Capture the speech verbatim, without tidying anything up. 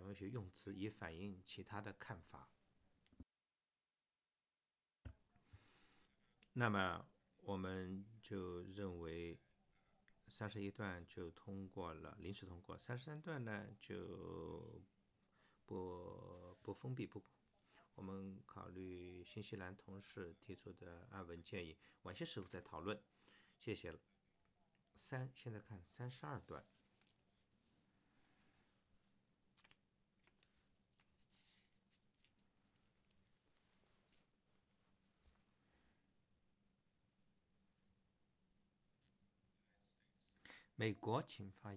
用一些用词以反映其他的看法。那么我们就认为三十一段就通过了，临时通过。三十三段呢就不不封闭不。我们考虑新西兰同事提出的案文建议，晚些时候再讨论。谢谢了。三，现在看三十二段。美国，请发言。